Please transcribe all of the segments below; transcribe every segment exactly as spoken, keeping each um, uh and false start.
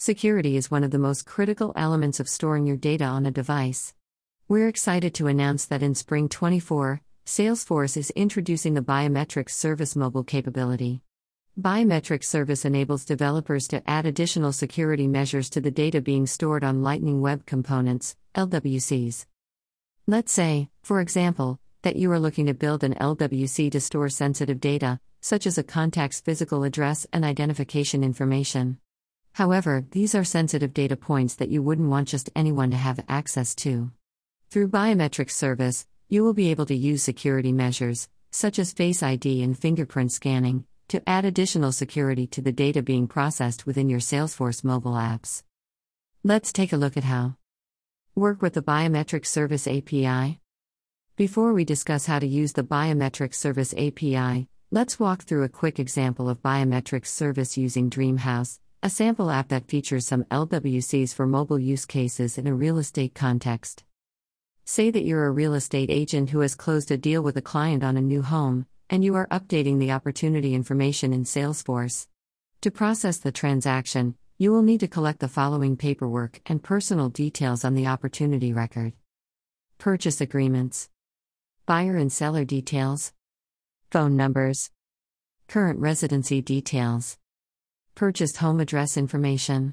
Security is one of the most critical elements of storing your data on a device. We're excited to announce that in spring twenty-four, Salesforce is introducing the Biometrics Service mobile capability. Biometrics Service enables developers to add additional security measures to the data being stored on Lightning Web Components, L W Cs. Let's say, for example, that you are looking to build an L W C to store sensitive data, such as a contact's physical address and identification information. However, these are sensitive data points that you wouldn't want just anyone to have access to. Through Biometrics Service, you will be able to use security measures, such as Face I D and fingerprint scanning, to add additional security to the data being processed within your Salesforce mobile apps. Let's take a look at how. Work with the Biometrics Service A P I. Before we discuss how to use the Biometrics Service A P I, let's walk through a quick example of Biometrics Service using Dreamhouse, a sample app that features some L W Cs for mobile use cases in a real estate context. Say that you're a real estate agent who has closed a deal with a client on a new home, and you are updating the opportunity information in Salesforce. To process the transaction, you will need to collect the following paperwork and personal details on the opportunity record: purchase agreements, buyer and seller details, phone numbers, current residency details, purchased home address information,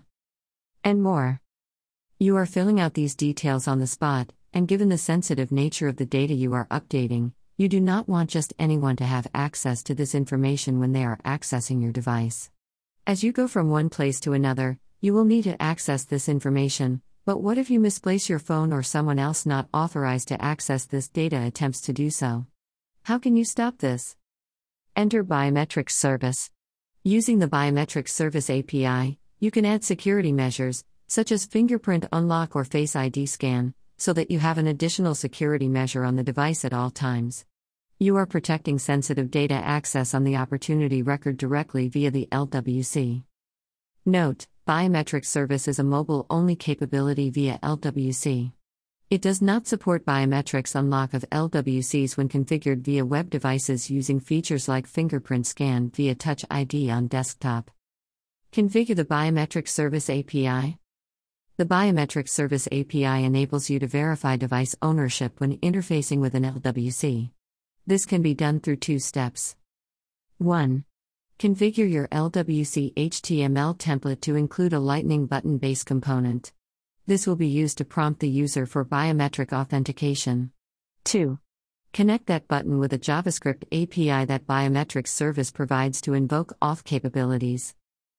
and more. You are filling out these details on the spot, and given the sensitive nature of the data you are updating, you do not want just anyone to have access to this information when they are accessing your device. As you go from one place to another, you will need to access this information, but what if you misplace your phone or someone else not authorized to access this data attempts to do so? How can you stop this? Enter Biometrics Service. Using the Biometrics Service A P I, you can add security measures, such as fingerprint unlock or Face I D scan, so that you have an additional security measure on the device at all times. You are protecting sensitive data access on the opportunity record directly via the L W C. Note: Biometrics Service is a mobile-only capability via L W C. It does not support biometrics unlock of L W Cs when configured via web devices using features like fingerprint scan via Touch I D on desktop. Configure the Biometrics Service A P I. The Biometrics Service A P I enables you to verify device ownership when interfacing with an L W C. This can be done through two steps. one. Configure your L W C H T M L template to include a Lightning button-based component. This will be used to prompt the user for biometric authentication. two. Connect that button with a JavaScript A P I that Biometrics Service provides to invoke auth capabilities.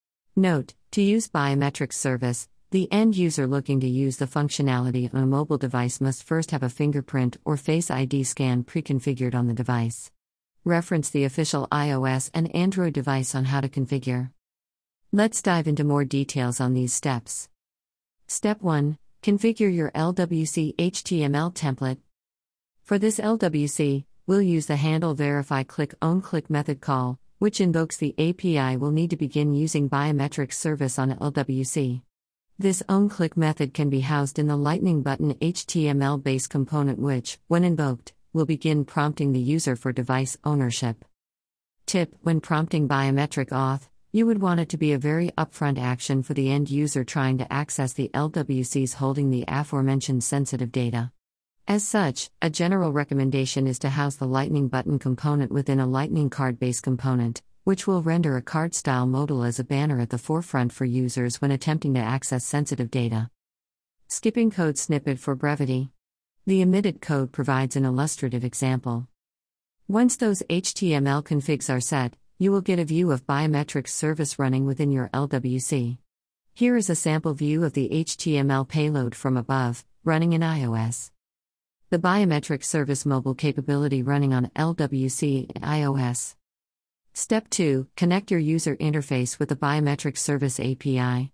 Note: to use Biometrics Service, the end user looking to use the functionality on a mobile device must first have a fingerprint or Face I D scan pre-configured on the device. Reference the official iOS and Android device on how to configure. Let's dive into more details on these steps. Step one. Configure your L W C H T M L template. For this L W C, we'll use the handle verify click own click method call, which invokes the A P I will need to begin using Biometrics Service on L W C. This own click method can be housed in the Lightning button H T M L-based component which, when invoked, will begin prompting the user for device ownership. Tip: when prompting biometric auth, you would want it to be a very upfront action for the end user trying to access the L W Cs holding the aforementioned sensitive data. As such, a general recommendation is to house the Lightning button component within a Lightning card-based component, which will render a card-style modal as a banner at the forefront for users when attempting to access sensitive data. Skipping code snippet for brevity. The omitted code provides an illustrative example. Once those H T M L configs are set, you will get a view of Biometrics Service running within your L W C. Here is a sample view of the H T M L payload from above, running in iOS. The Biometrics Service mobile capability running on L W C and iOS. Step two. Connect your user interface with the Biometrics Service A P I.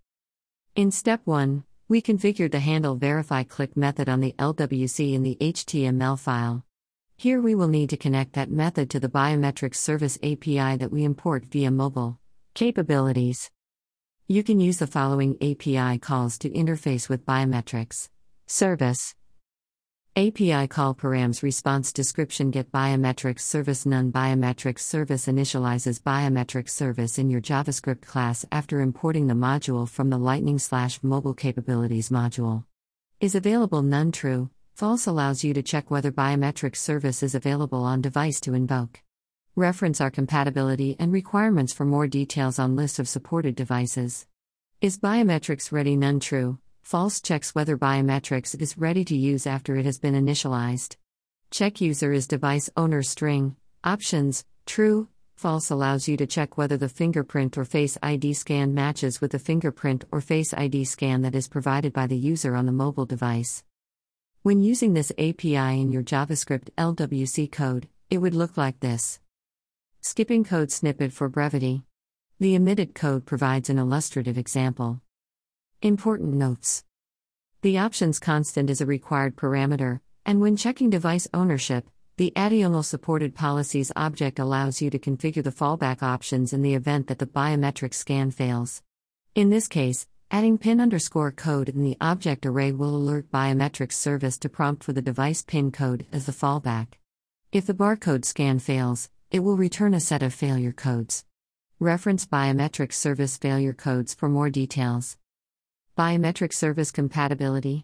In Step one, we configured the handle verify click method on the L W C in the H T M L file. Here we will need to connect that method to the Biometrics Service A P I that we import via mobile capabilities. You can use the following A P I calls to interface with Biometrics Service. A P I call params response description get biometrics service none biometrics service initializes biometrics service in your JavaScript class after importing the module from the Lightning slash mobile capabilities module. Is available none true, false allows you to check whether biometrics service is available on device to invoke. Reference our compatibility and requirements for more details on list of supported devices. Is biometrics ready none true, false checks whether biometrics is ready to use after it has been initialized. Check user is device owner string, options, true, false allows you to check whether the fingerprint or Face I D scan matches with the fingerprint or Face I D scan that is provided by the user on the mobile device. When using this A P I in your JavaScript L W C code, it would look like this. Skipping code snippet for brevity. The omitted code provides an illustrative example. Important notes. The options constant is a required parameter, and when checking device ownership, the additional supported policies object allows you to configure the fallback options in the event that the biometric scan fails. In this case, adding pin underscore code in the object array will alert biometrics service to prompt for the device pin code as the fallback. If the barcode scan fails, it will return a set of failure codes. Reference biometrics service failure codes for more details. Biometric service compatibility.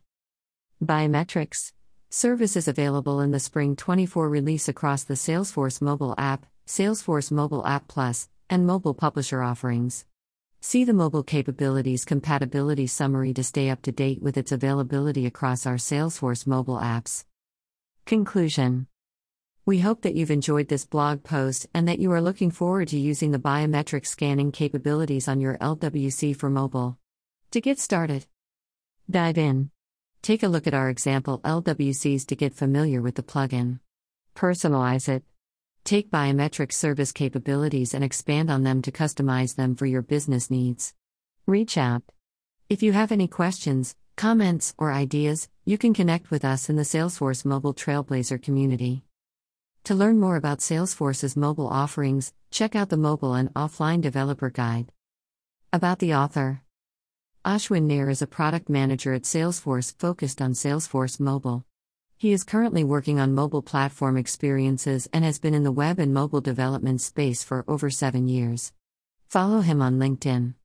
Biometrics service is available in the Spring twenty-four release across the Salesforce mobile app, Salesforce mobile app plus, and mobile publisher offerings. See the mobile capabilities compatibility summary to stay up to date with its availability across our Salesforce mobile apps. Conclusion. We hope that you've enjoyed this blog post and that you are looking forward to using the biometric scanning capabilities on your L W C for mobile. To get started, dive in. Take a look at our example L W Cs to get familiar with the plugin. Personalize it. Take biometric service capabilities and expand on them to customize them for your business needs. Reach out. If you have any questions, comments, or ideas, you can connect with us in the Salesforce Mobile Trailblazer community. To learn more about Salesforce's mobile offerings, check out the Mobile and Offline Developer Guide. About the author. Ashwin Nair is a product manager at Salesforce focused on Salesforce Mobile. He is currently working on mobile platform experiences and has been in the web and mobile development space for over seven years. Follow him on LinkedIn.